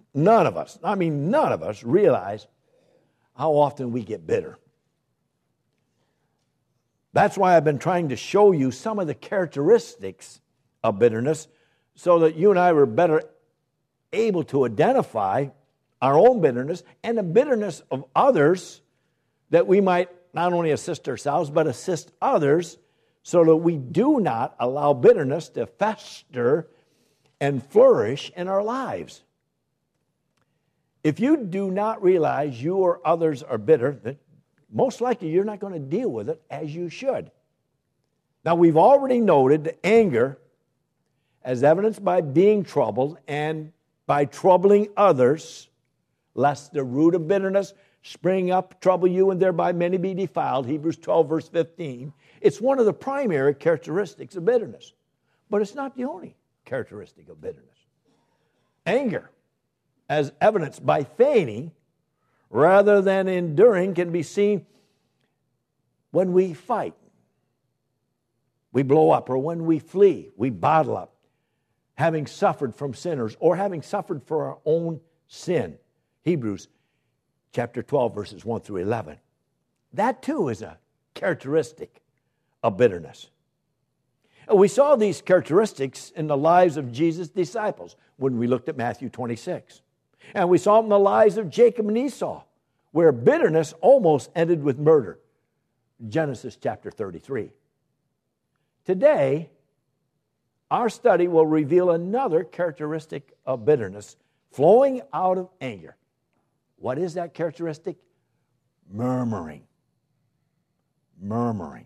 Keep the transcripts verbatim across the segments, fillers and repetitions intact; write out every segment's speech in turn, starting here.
none of us, I mean none of us realize how often we get bitter. That's why I've been trying to show you some of the characteristics of bitterness so that you and I were better able to identify our own bitterness and the bitterness of others, that we might not only assist ourselves but assist others so that we do not allow bitterness to fester and flourish in our lives. If you do not realize you or others are bitter, then most likely you're not going to deal with it as you should. Now, we've already noted that anger, as evidenced by being troubled and by troubling others, lest the root of bitterness spring up, trouble you, and thereby many be defiled, Hebrews twelve, verse fifteen. It's one of the primary characteristics of bitterness. But it's not the only characteristic of bitterness. Anger, as evidenced by feigning rather than enduring, can be seen when we fight. We blow up, or when we flee, we bottle up, having suffered from sinners or having suffered for our own sin. Hebrews chapter twelve, verses one through eleven. That too is a characteristic of bitterness. And we saw these characteristics in the lives of Jesus' disciples when we looked at Matthew twenty-six. And we saw them in the lives of Jacob and Esau, where bitterness almost ended with murder. Genesis chapter thirty-three. Today, our study will reveal another characteristic of bitterness flowing out of anger. What is that characteristic? Murmuring. Murmuring.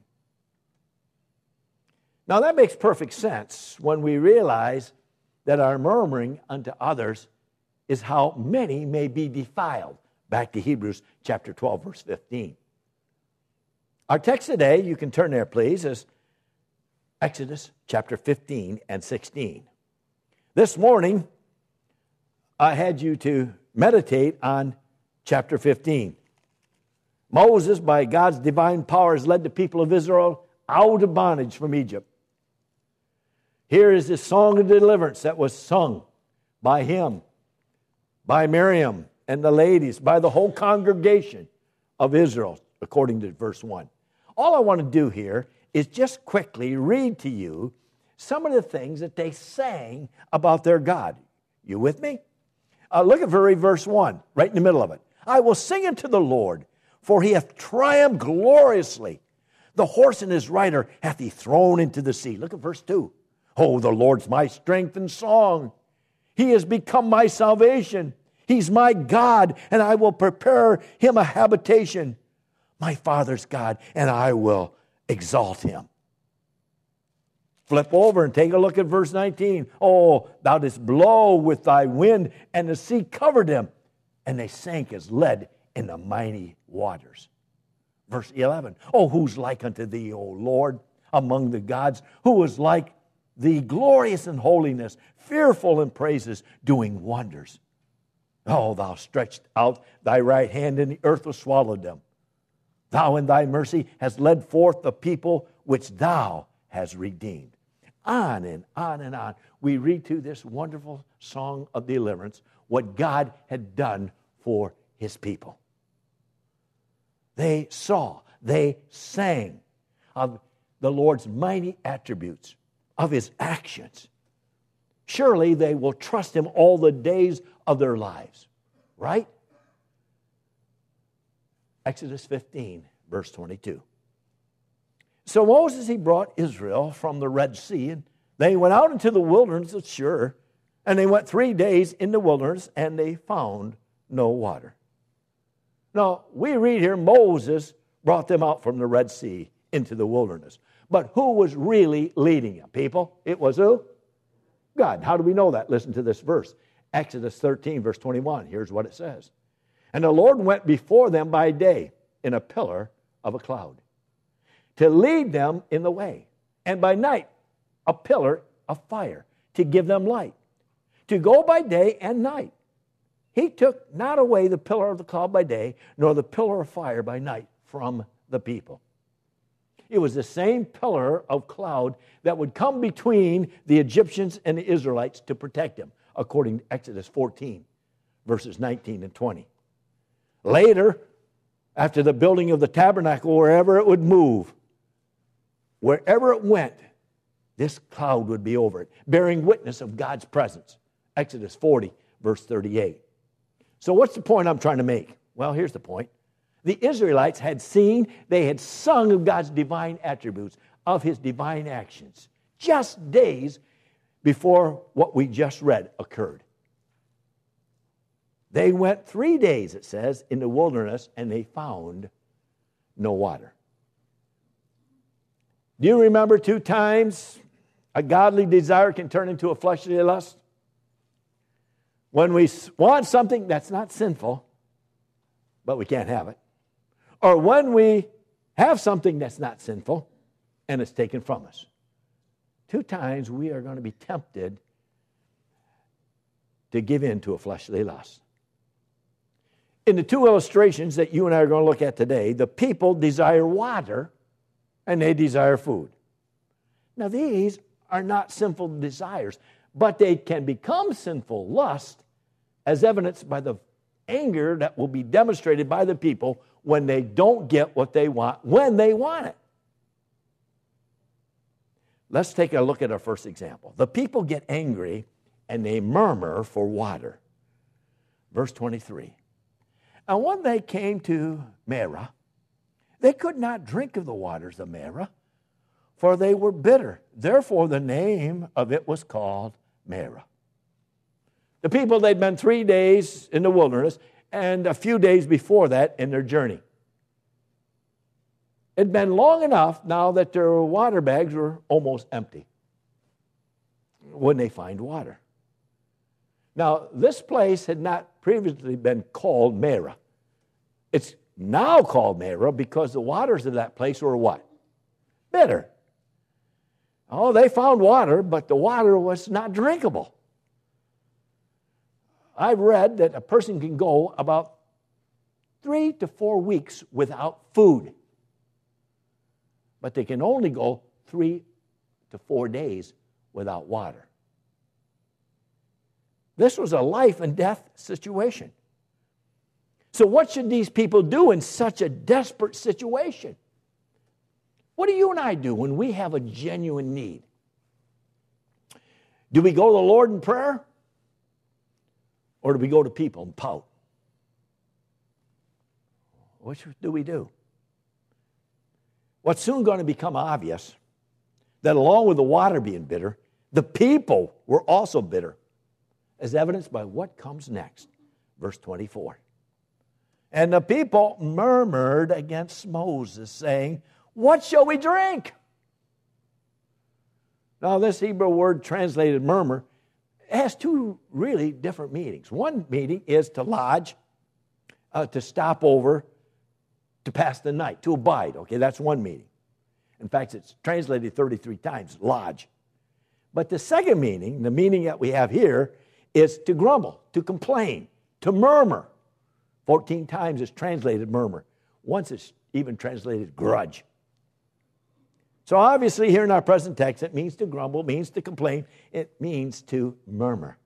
Now that makes perfect sense when we realize that our murmuring unto others is how many may be defiled. Back to Hebrews chapter twelve, verse fifteen. Our text today, you can turn there please, is Exodus chapter fifteen and sixteen. This morning, I had you to meditate on chapter fifteen. Moses, by God's divine power, has led the people of Israel out of bondage from Egypt. Here is the song of deliverance that was sung by him, by Miriam and the ladies, by the whole congregation of Israel, according to verse one. All I want to do here is just quickly read to you some of the things that they sang about their God. You with me? Uh, look at very verse one, right in the middle of it. I will sing unto the Lord, for he hath triumphed gloriously. The horse and his rider hath he thrown into the sea. Look at verse two. Oh, the Lord's my strength and song. He has become my salvation. He's my God, and I will prepare him a habitation. My Father's God, and I will exalt him. Flip over and take a look at verse nineteen. Oh, thou didst blow with thy wind, and the sea covered them, and they sank as lead in the mighty waters. Verse eleven. Oh, who's like unto thee, O Lord, among the gods? Who is like thee, glorious in holiness, fearful in praises, doing wonders? Oh, thou stretched out thy right hand, and the earth was swallowed them. Thou in thy mercy hast led forth the people which thou hast redeemed. On and on and on. We read to this wonderful song of deliverance, what God had done for his people. They saw, they sang of the Lord's mighty attributes, of his actions. Surely they will trust him all the days of their lives. Right? Exodus fifteen, verse twenty-two. So Moses, he brought Israel from the Red Sea, and they went out into the wilderness of Shur, and they went three days in the wilderness, and they found no water. Now, we read here, Moses brought them out from the Red Sea into the wilderness. But who was really leading them, people? It was who? God. How do we know that? Listen to this verse. Exodus thirteen, verse twenty-one. Here's what it says. And the Lord went before them by day in a pillar of a cloud to lead them in the way, and by night a pillar of fire to give them light, to go by day and night. He took not away the pillar of the cloud by day, nor the pillar of fire by night from the people. It was the same pillar of cloud that would come between the Egyptians and the Israelites to protect them, according to Exodus fourteen, verses nineteen and twenty. Later, after the building of the tabernacle, wherever it would move, wherever it went, this cloud would be over it, bearing witness of God's presence. Exodus forty, verse thirty-eight. So what's the point I'm trying to make? Well, here's the point. The Israelites had seen, they had sung of God's divine attributes, of his divine actions, just days before what we just read occurred. They went three days, it says, in the wilderness, and they found no water. Do you remember two times a godly desire can turn into a fleshly lust? When we want something that's not sinful, but we can't have it. Or when we have something that's not sinful, and it's taken from us. Two times we are going to be tempted to give in to a fleshly lust. In the two illustrations that you and I are going to look at today, the people desire water and they desire food. Now these are not sinful desires, but they can become sinful lust as evidenced by the anger that will be demonstrated by the people when they don't get what they want, when they want it. Let's take a look at our first example. The people get angry and they murmur for water. Verse twenty-three. And when they came to Marah, they could not drink of the waters of Marah, for they were bitter. Therefore the name of it was called Marah. The people, they'd been three days in the wilderness and a few days before that in their journey. It'd been long enough now that their water bags were almost empty when they find water. Now, this place had not previously been called Marah. It's now called Marah because the waters of that place were what? Bitter. Oh, they found water, but the water was not drinkable. I've read that a person can go about three to four weeks without food. But they can only go three to four days without water. This was a life and death situation. So what should these people do in such a desperate situation? What do you and I do when we have a genuine need? Do we go to the Lord in prayer? Or do we go to people and pout? Which do we do? What's soon going to become obvious, that along with the water being bitter, the people were also bitter, as evidenced by what comes next. Verse twenty-four. And the people murmured against Moses, saying, what shall we drink? Now, this Hebrew word translated murmur has two really different meanings. One meaning is to lodge, uh, to stop over, to pass the night, to abide. Okay, that's one meaning. In fact, it's translated thirty-three times, lodge. But the second meaning, the meaning that we have here, is to grumble, to complain, to murmur. fourteen times it's translated murmur. Once it's even translated grudge. So obviously here in our present text, it means to grumble, it means to complain, it means to murmur.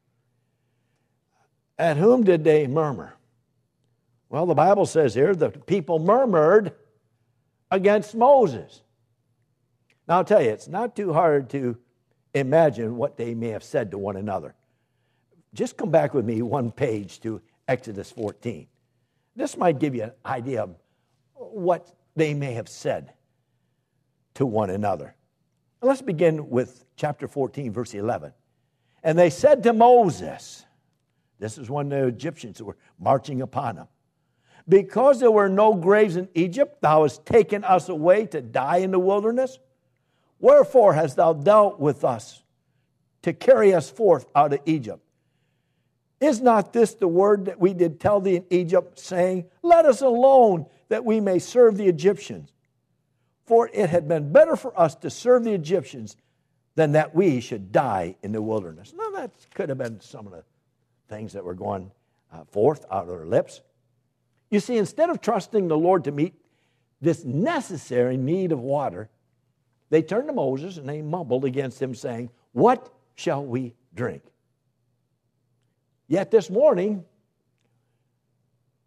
At whom did they murmur? Well, the Bible says here, the people murmured against Moses. Now, I'll tell you, it's not too hard to imagine what they may have said to one another. Just come back with me one page to Exodus fourteen. This might give you an idea of what they may have said to one another. Let's begin with chapter fourteen, verse eleven. And they said to Moses, this is when the Egyptians were marching upon him, because there were no graves in Egypt, thou hast taken us away to die in the wilderness. Wherefore hast thou dealt with us to carry us forth out of Egypt? Is not this the word that we did tell thee in Egypt, saying, let us alone, that we may serve the Egyptians? For it had been better for us to serve the Egyptians than that we should die in the wilderness. Now, that could have been some of the things that were going uh, forth out of their lips. You see, instead of trusting the Lord to meet this necessary need of water, they turned to Moses and they mumbled against him, saying, what shall we drink? Yet this morning,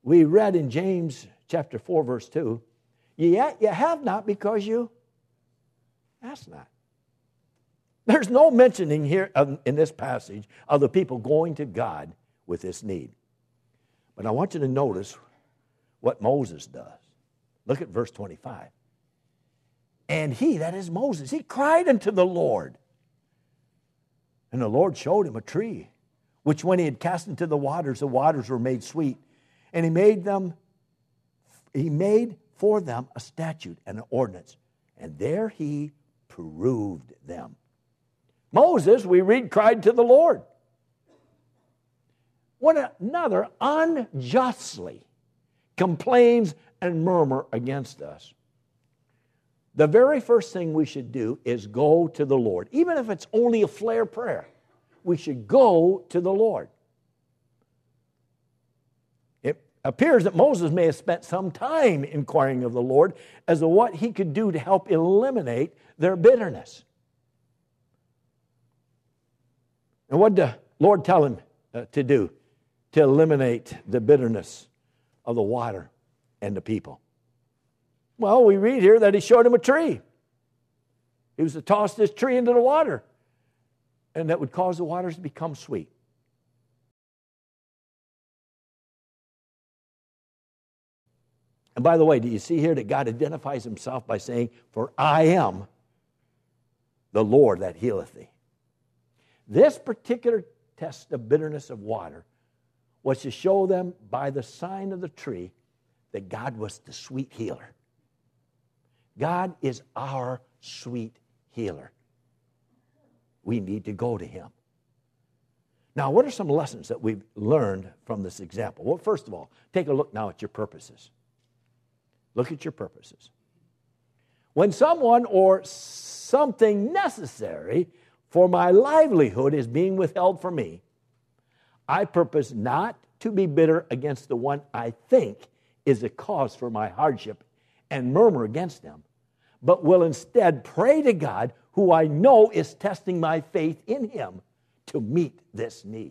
We read in James chapter four, verse two, yet you have not because you ask not. There's no mentioning here of, in this passage of the people going to God with this need. But I want you to notice what Moses does. Look at verse twenty-five. And he, that is Moses, he cried unto the Lord. And the Lord showed him a tree, which when he had cast into the waters, the waters were made sweet. And he made them, he made for them a statute and an ordinance. And there he proved them. Moses, we read, cried to the Lord. When another unjustly complains and murmurs against us, the very first thing we should do is go to the Lord. Even if it's only a flare prayer, we should go to the Lord. It appears that Moses may have spent some time inquiring of the Lord as to what he could do to help eliminate their bitterness. And what did the Lord tell him uh, to do to eliminate the bitterness of the water and the people? Well, we read here that he showed him a tree. He was to toss this tree into the water, and that would cause the waters to become sweet. And by the way, do you see here that God identifies himself by saying, "For I am the Lord that healeth thee"? This particular test of bitterness of water was to show them by the sign of the tree that God was the sweet healer. God is our sweet healer. We need to go to him. Now, what are some lessons that we've learned from this example? Well, first of all, take a look now at your purposes. Look at your purposes. When someone or something necessary for my livelihood is being withheld from me, I purpose not to be bitter against the one I think is a cause for my hardship and murmur against them, but will instead pray to God, who I know is testing my faith in him, to meet this need.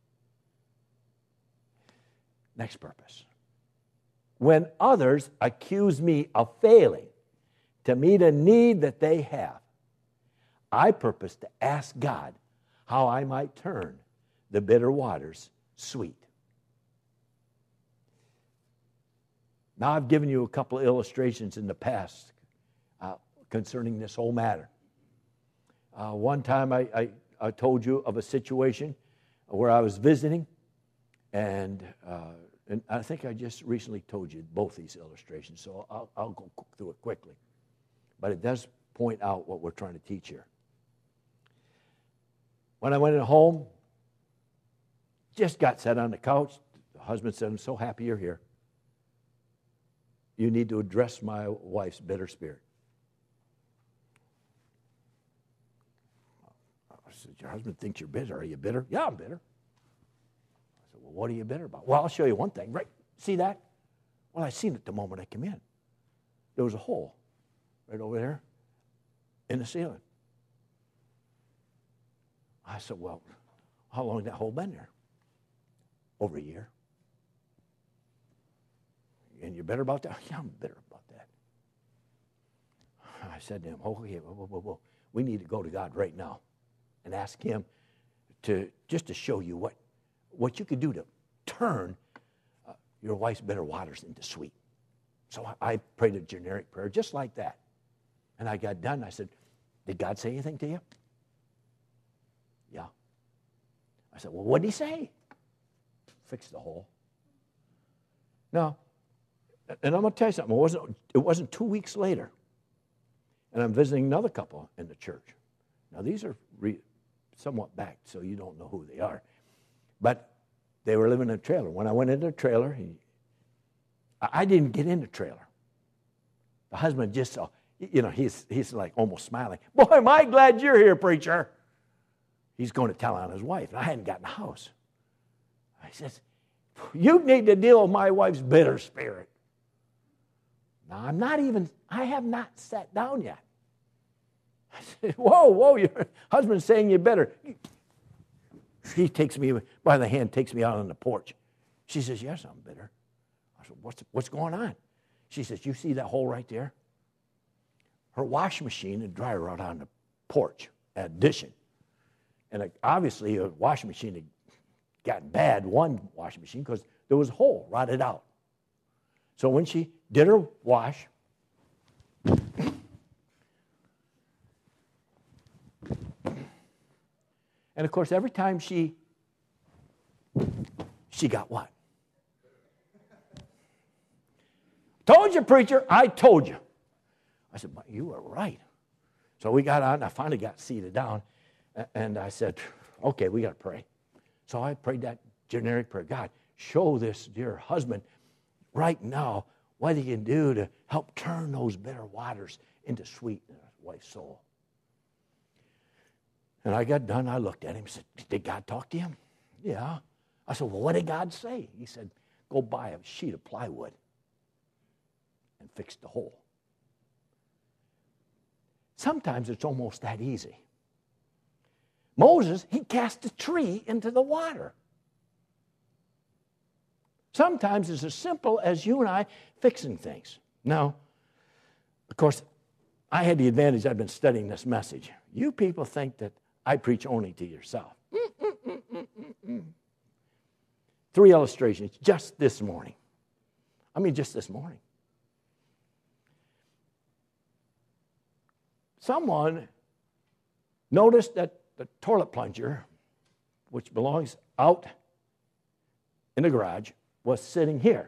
Next purpose. When others accuse me of failing to meet a need that they have, I purpose to ask God how I might turn the bitter waters sweet. Now, I've given you a couple of illustrations in the past uh, concerning this whole matter. Uh, one time I, I, I told you of a situation where I was visiting, and, uh, and I think I just recently told you both these illustrations, so I'll, I'll go through it quickly. But it does point out what we're trying to teach here. When I went in home, just got set on the couch, the husband said, "I'm so happy you're here. You need to address my wife's bitter spirit." I said, "Your husband thinks you're bitter. Are you bitter?" "Yeah, I'm bitter." I said, "Well, what are you bitter about?" "Well, I'll show you one thing. Right, see that?" "Well, I seen it the moment I came in. There was a hole right over there in the ceiling." I said, "Well, how long has that hole been there?" "Over a year." "And you're bitter about that?" "Yeah, I'm bitter about that." I said to him, "Okay, whoa, whoa, whoa, whoa. We need to go to God right now and ask him to just to show you what, what you could do to turn uh, your wife's bitter waters into sweet." So I, I prayed a generic prayer just like that. And I got done. I said, "Did God say anything to you?" "Yeah." I said, "Well, what did he say?" "Fix the hole." Now, and I'm going to tell you something. It wasn't, it wasn't two weeks later, and I'm visiting another couple in the church. Now, these are re, somewhat back, so you don't know who they are. But they were living in a trailer. When I went into the trailer, he, I didn't get in the trailer. The husband just saw, you know, he's, he's like almost smiling. "Boy, am I glad you're here, preacher." He's going to tell on his wife, and I hadn't gotten the house. I says, "You need to deal with my wife's bitter spirit." Now, I'm not even, I have not sat down yet. I said, "Whoa, whoa, your husband's saying you're bitter." She takes me by the hand, takes me out on the porch. She says, "Yes, I'm bitter." I said, what's, what's going on? She says, you see that hole right there? Her wash machine and dryer out on the porch, addition. And obviously a washing machine had gotten bad, one washing machine, because there was a hole, rotted out. So when she did her wash, and of course every time she, she got what? Told you, preacher, I told you. I said, you were right. So we got on, I finally got seated down, and I said, okay, we got to pray. So I prayed that generic prayer. God, show this dear husband right now what he can do to help turn those bitter waters into sweet in his wife's soul. And I got done. I looked at him and said, did God talk to him? Yeah. I said, well, what did God say? He said, go buy a sheet of plywood and fix the hole. Sometimes it's almost that easy. Moses, he cast a tree into the water. Sometimes it's as simple as you and I fixing things. Now, of course, I had the advantage I've been studying this message. You people think that I preach only to yourself. Mm-mm-mm-mm-mm. Three illustrations just this morning. I mean, just this morning. Someone noticed that the toilet plunger, which belongs out in the garage, was sitting here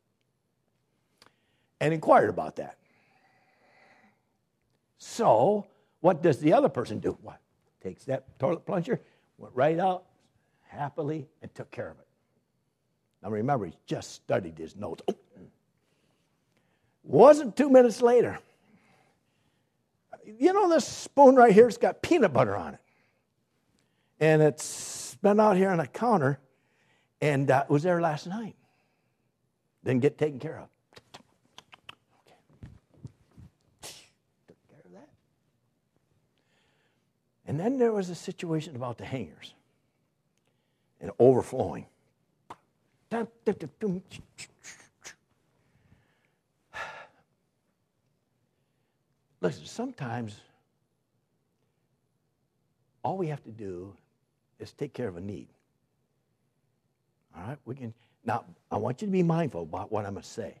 and inquired about that. So, what does the other person do? What? Takes that toilet plunger, went right out happily, and took care of it. Now remember, he just studied his notes. Oh. Wasn't two minutes later. You know this spoon right here, it's got peanut butter on it. And it's been out here on the counter, and uh, it was there last night. Didn't get taken care of. Okay. Took care of that. And then there was a situation about the hangers and overflowing. Listen, sometimes all we have to do is take care of a need. All right? We can. Now, I want you to be mindful about what I'm going to say.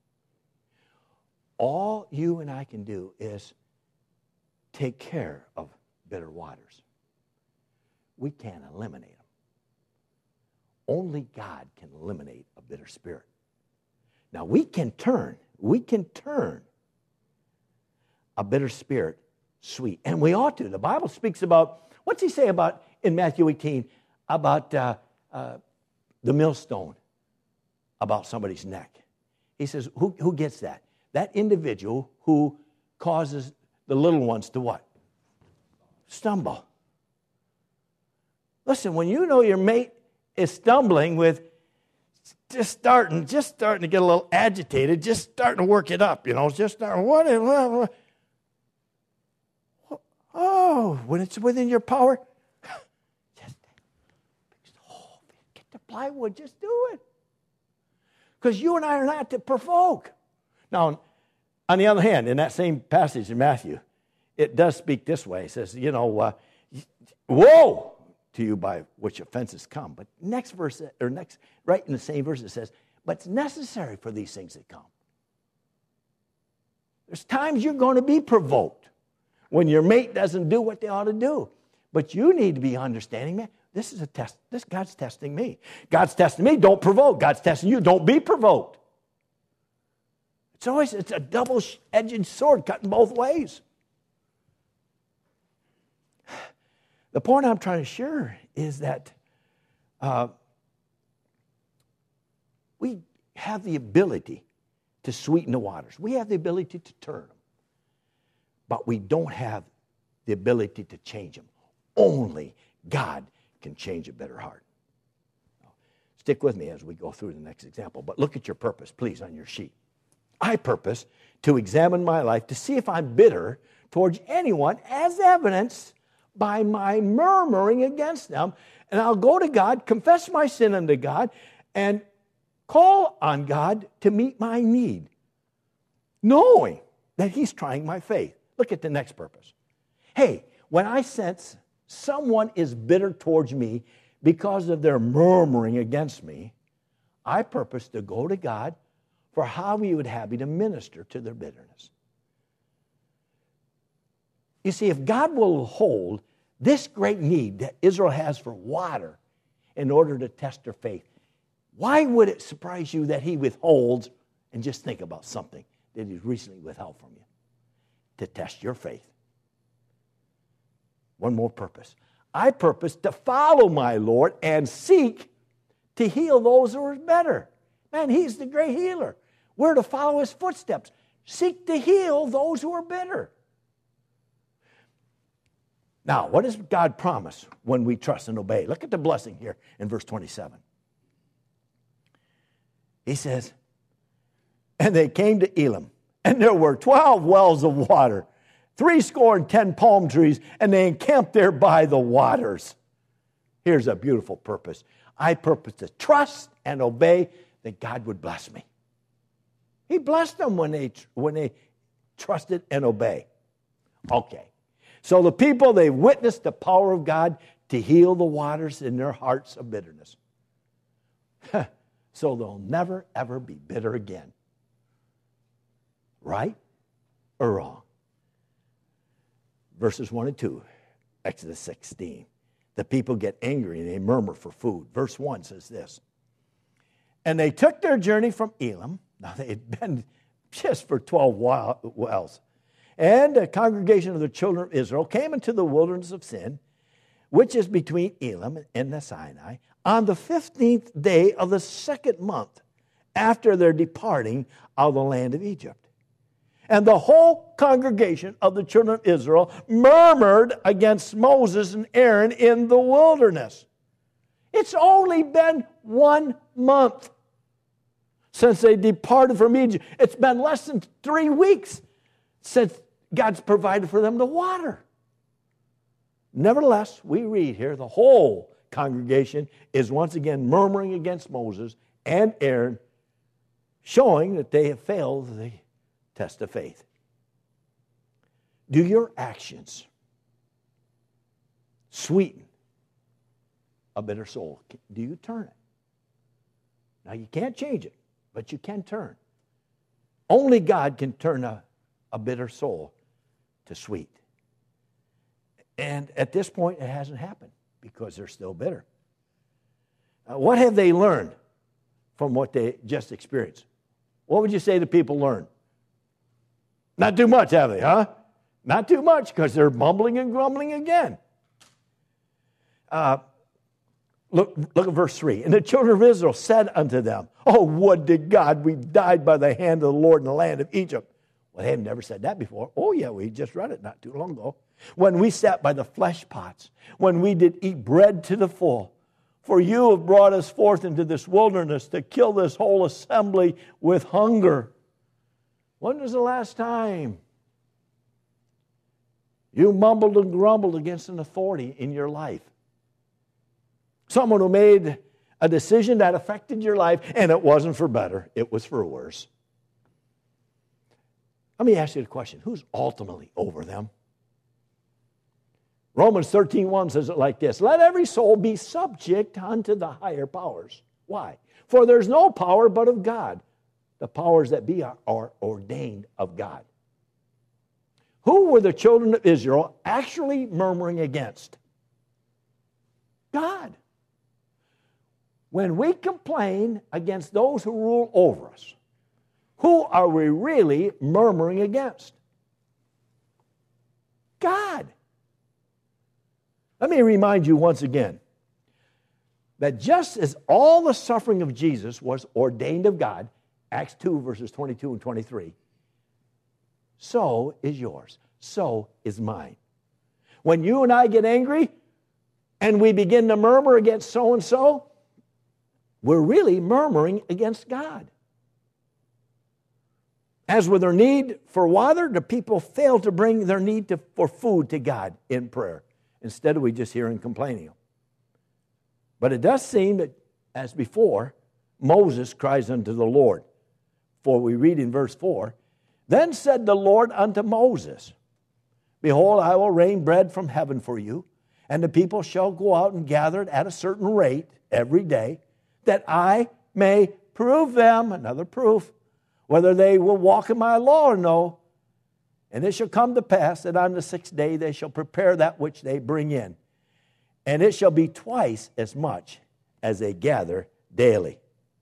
All you and I can do is take care of bitter waters. We can't eliminate them. Only God can eliminate a bitter spirit. Now, we can turn, we can turn a bitter spirit sweet. And we ought to. The Bible speaks about, what's he say about, in Matthew eighteen, about uh, uh, the millstone about somebody's neck. He says, who, who gets that? That individual who causes the little ones to what? Stumble. Listen, when you know your mate is stumbling with just starting, just starting to get a little agitated, just starting to work it up, you know, just starting, what, what, what? Oh, when it's within your power, just oh, get the plywood, just do it. Because you and I are not to provoke. Now, on the other hand, in that same passage in Matthew, it does speak this way. It says, you know, uh, woe to you by which offenses come. But next verse, or next, right in the same verse, it says, but it's necessary for these things that come. There's times you're going to be provoked when your mate doesn't do what they ought to do. But you need to be understanding, man, this is a test. This God's testing me. God's testing me, don't provoke. God's testing you, don't be provoked. It's always, it's a double-edged sword cutting both ways. The point I'm trying to share is that uh, we have the ability to sweeten the waters. We have the ability to turn them. But we don't have the ability to change them. Only God can change a bitter heart. Now, stick with me as we go through the next example. But look at your purpose, please, on your sheet. I purpose to examine my life to see if I'm bitter towards anyone as evidenced by my murmuring against them. And I'll go to God, confess my sin unto God, and call on God to meet my need, knowing that He's trying my faith. Look at the next purpose. Hey, when I sense someone is bitter towards me because of their murmuring against me, I purpose to go to God for how He would have me to minister to their bitterness. You see, if God will hold this great need that Israel has for water in order to test their faith, why would it surprise you that He withholds, and just think about something that He's recently withheld from you, to test your faith? One more purpose. I purpose to follow my Lord and seek to heal those who are better. Man, He's the great healer. We're to follow His footsteps. Seek to heal those who are bitter. Now, what does God promise when we trust and obey? Look at the blessing here in verse twenty-seven. He says, and they came to Elim, and there were twelve wells of water, three score and ten palm trees, and they encamped there by the waters. Here's a beautiful purpose. I purpose to trust and obey that God would bless me. He blessed them when they, when they trusted and obeyed. Okay. So the people, they witnessed the power of God to heal the waters in their hearts of bitterness. So they'll never, ever be bitter again. Right or wrong? Verses one and two, Exodus sixteen. The people get angry and they murmur for food. Verse one says this. And they took their journey from Elim. Now they had been just for twelve wells. And the congregation of the children of Israel came into the wilderness of Sin, which is between Elim and the Sinai, on the fifteenth day of the second month after their departing out of the land of Egypt. And the whole congregation of the children of Israel murmured against Moses and Aaron in the wilderness. It's only been one month since they departed from Egypt. It's been less than three weeks since God's provided for them the water. Nevertheless, we read here, the whole congregation is once again murmuring against Moses and Aaron, showing that they have failed the test of faith. Do your actions sweeten a bitter soul? Do you turn it? Now, you can't change it, but you can turn. Only God can turn a, a bitter soul to sweet. And at this point, it hasn't happened because they're still bitter. Uh, what have they learned from what they just experienced? What would you say the people learned? Not too much, have they, huh? Not too much, because they're mumbling and grumbling again. Uh, look, look at verse three. And the children of Israel said unto them, Oh, would to God we died by the hand of the Lord in the land of Egypt. Well, they have never said that before. Oh, yeah, we just read it not too long ago. When we sat by the flesh pots, when we did eat bread to the full. For you have brought us forth into this wilderness to kill this whole assembly with hunger. When was the last time you mumbled and grumbled against an authority in your life? Someone who made a decision that affected your life, and it wasn't for better, it was for worse. Let me ask you the question, who's ultimately over them? Romans thirteen one says it like this, Let every soul be subject unto the higher powers. Why? For there's no power but of God. The powers that be are, are ordained of God. Who were the children of Israel actually murmuring against? God. When we complain against those who rule over us, who are we really murmuring against? God. Let me remind you once again that just as all the suffering of Jesus was ordained of God, Acts two, verses twenty-two and twenty-three, so is yours. So is mine. When you and I get angry and we begin to murmur against so-and-so, we're really murmuring against God. As with their need for water, the people fail to bring their need to, for food to God in prayer. Instead, we just hear and complaining. But it does seem that, as before, Moses cries unto the Lord. For we read in verse four, Then said the Lord unto Moses, Behold, I will rain bread from heaven for you, and the people shall go out and gather it at a certain rate every day, that I may prove them, another proof, whether they will walk in my law or no. And it shall come to pass that on the sixth day they shall prepare that which they bring in, and it shall be twice as much as they gather daily.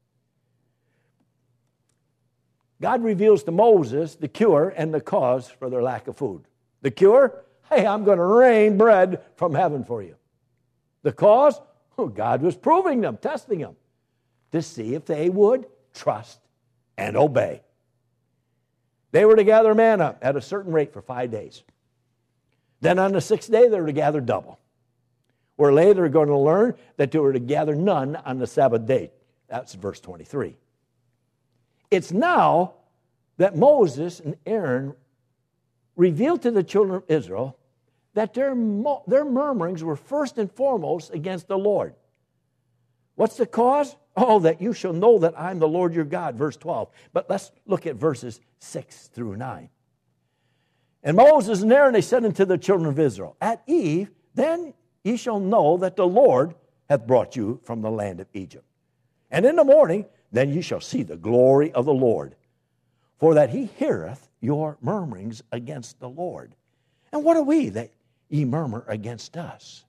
God reveals to Moses the cure and the cause for their lack of food. The cure? Hey, I'm going to rain bread from heaven for you. The cause? Oh, God was proving them, testing them, to see if they would trust and obey. They were to gather manna at a certain rate for five days. Then on the sixth day, they were to gather double. We're later going to learn that they were to gather none on the Sabbath day. That's verse twenty-three. It's now that Moses and Aaron revealed to the children of Israel that their, their murmurings were first and foremost against the Lord. What's the cause? Oh, that you shall know that I'm the Lord your God, verse twelve. But let's look at verses six through nine. And Moses and Aaron, they said unto the children of Israel, At eve, then ye shall know that the Lord hath brought you from the land of Egypt. And in the morning, then ye shall see the glory of the Lord, for that he heareth your murmurings against the Lord. And what are we that ye murmur against us?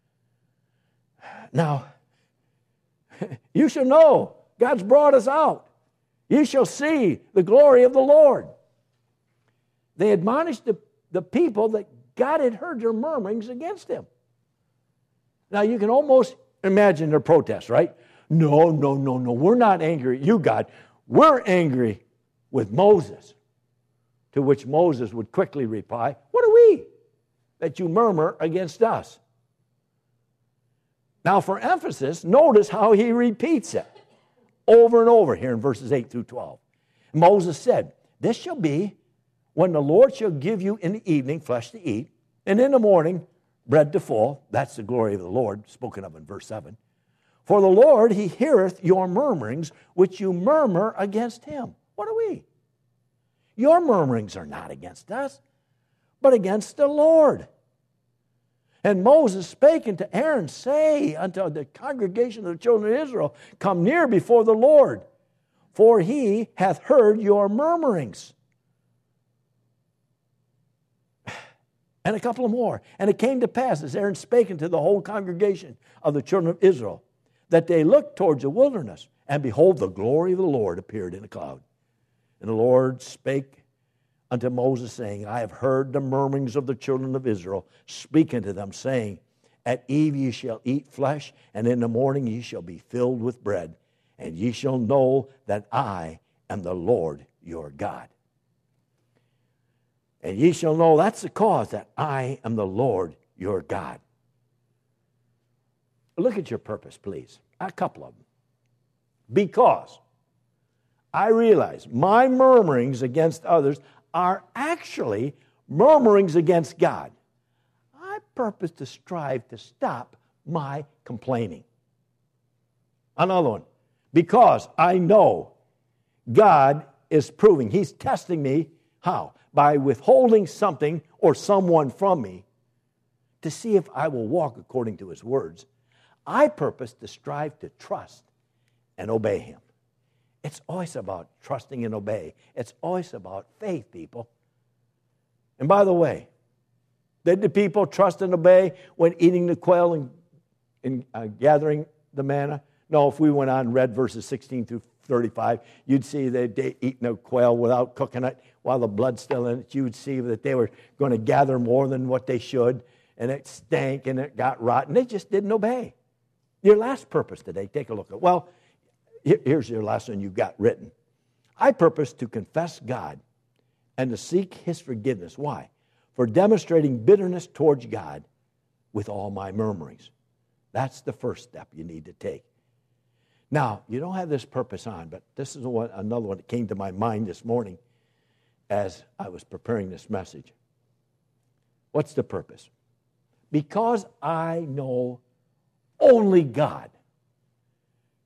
Now, you shall know God's brought us out. You shall see the glory of the Lord. They admonished the, the people that God had heard their murmurings against him. Now, you can almost imagine their protest, right? No, no, no, no. We're not angry at you, God. We're angry with Moses. To which Moses would quickly reply, What are we that you murmur against us? Now, for emphasis, notice how he repeats it over and over here in verses eight through twelve. Moses said, This shall be when the Lord shall give you in the evening flesh to eat, and in the morning bread to full. That's the glory of the Lord, spoken of in verse seven. For the Lord, he heareth your murmurings, which you murmur against him. What are we? Your murmurings are not against us, but against the Lord. And Moses spake unto Aaron, Say unto the congregation of the children of Israel, Come near before the Lord, for he hath heard your murmurings. And a couple of more. And it came to pass, as Aaron spake unto the whole congregation of the children of Israel, that they looked towards the wilderness, and behold, the glory of the Lord appeared in a cloud. And the Lord spake unto Moses, saying, I have heard the murmurings of the children of Israel, speak unto them, saying, At eve ye shall eat flesh, and in the morning ye shall be filled with bread, and ye shall know that I am the Lord your God. And ye shall know, that's the cause, that I am the Lord your God. Look at your purpose, please. A couple of them. Because I realize my murmurings against others are actually murmurings against God. I purpose to strive to stop my complaining. Another one. Because I know God is proving, he's testing me. How? By withholding something or someone from me to see if I will walk according to his words. I purpose to strive to trust and obey him. It's always about trusting and obey. It's always about faith, people. And by the way, did the people trust and obey when eating the quail and, and uh, gathering the manna? No, if we went on and read verses sixteen through thirty-five, you'd see that they eating the quail without cooking it while the blood's still in it. You would see that they were going to gather more than what they should, and it stank and it got rotten. They just didn't obey. Your last purpose today, take a look at, well, here's your lesson you've got written. I purpose to confess God and to seek his forgiveness. Why? For demonstrating bitterness towards God with all my murmurings. That's the first step you need to take. Now, you don't have this purpose on, but this is one, another one that came to my mind this morning as I was preparing this message. What's the purpose? Because I know only God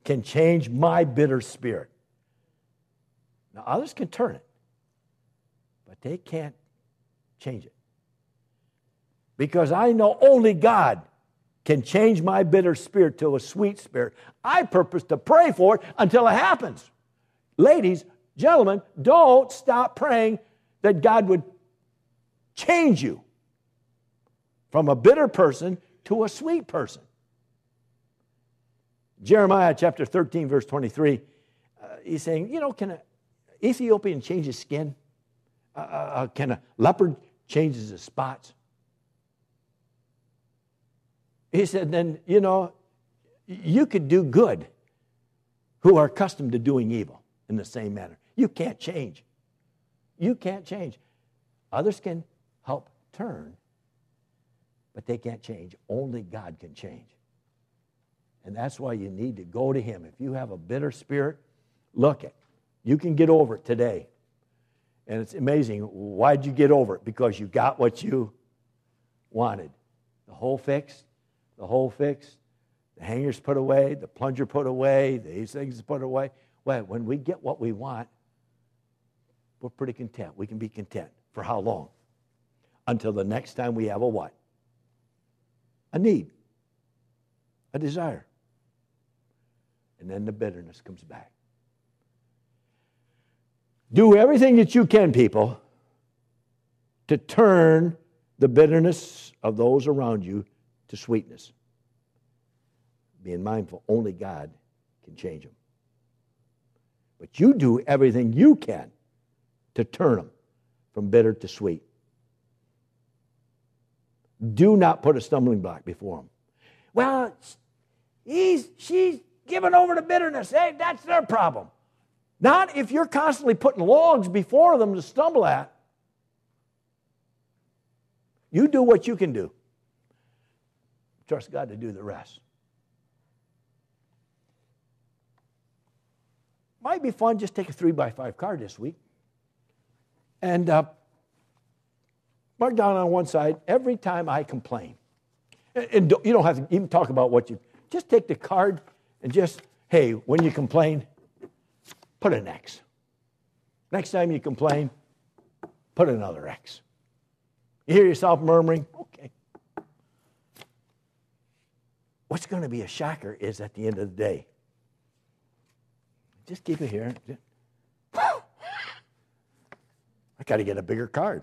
can change my bitter spirit. Now, others can turn it, but they can't change it. Because I know only God can change my bitter spirit to a sweet spirit. I purpose to pray for it until it happens. Ladies, gentlemen, don't stop praying that God would change you from a bitter person to a sweet person. Jeremiah chapter thirteen, verse twenty-three, uh, he's saying, you know, can an Ethiopian change his skin? Uh, uh, can a leopard change his spots? He said, then, you know, you could do good who are accustomed to doing evil in the same manner. You can't change. You can't change. Others can help turn, but they can't change. Only God can change. And that's why you need to go to Him. If you have a bitter spirit, look it. You can get over it today. And it's amazing. Why'd you get over it? Because you got what you wanted. The hole fixed, the hole fixed, the hangers put away, the plunger put away, these things put away. Well, when we get what we want, we're pretty content. We can be content. For how long? Until the next time we have a what? A need. A desire. And then the bitterness comes back. Do everything that you can, people, to turn the bitterness of those around you to sweetness. Being mindful, only God can change them. But you do everything you can to turn them from bitter to sweet. Do not put a stumbling block before them. Well, he's, she's given over to bitterness. Hey, that's their problem. Not if you're constantly putting logs before them to stumble at. You do what you can do. Trust God to do the rest. Might be fun, just take a three by five card this week. And uh, mark down on one side, every time I complain. And, and don't, you don't have to even talk about what you, just take the card and just, hey, when you complain, put an X. Next time you complain, put another X. You hear yourself murmuring, okay. What's going to be a shocker is at the end of the day, just keep it here. I got to get a bigger card.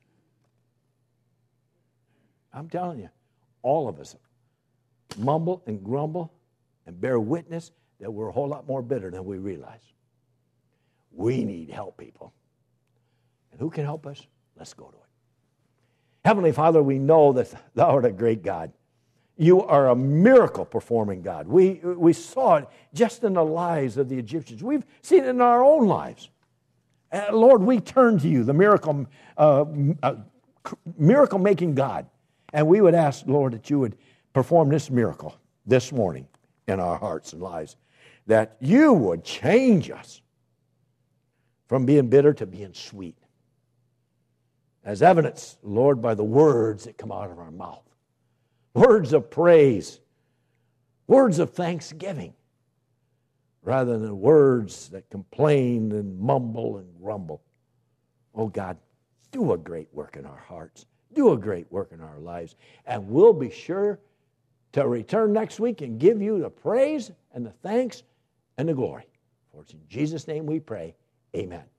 I'm telling you, all of us mumble and grumble and bear witness that we're a whole lot more bitter than we realize. We need help, people. And who can help us? Let's go to it. Heavenly Father, we know that Thou art a great God. You are a miracle-performing God. We, we saw it just in the lives of the Egyptians. We've seen it in our own lives. And Lord, we turn to you, the miracle, uh, uh, miracle-making God. And we would ask, Lord, that you would perform this miracle this morning in our hearts and lives, that you would change us from being bitter to being sweet. As evidence, Lord, by the words that come out of our mouth. Words of praise. Words of thanksgiving. Rather than words that complain and mumble and grumble. Oh God, do a great work in our hearts. Do a great work in our lives. And we'll be sure to return next week and give you the praise and the thanks and the glory. For it's in Jesus' name we pray. Amen.